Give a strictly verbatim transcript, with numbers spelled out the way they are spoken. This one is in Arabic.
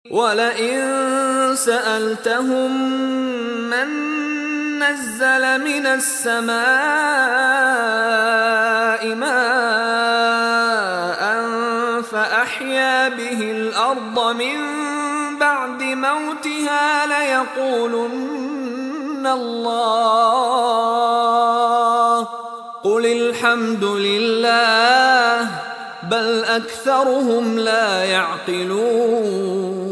وَلَئِن سَأَلْتَهُم مَّن نَّزَّلَ مِنَ السَّمَاءِ مَاءً فَأَحْيَا بِهِ الْأَرْضَ مِن بَعْدِ مَوْتِهَا لَيَقُولُنَّ اللَّهُ ۚ قُلِ الْحَمْدُ لِلَّهِ ۚ بَلْ أَكْثَرُهُمْ لَا يَعْقِلُونَ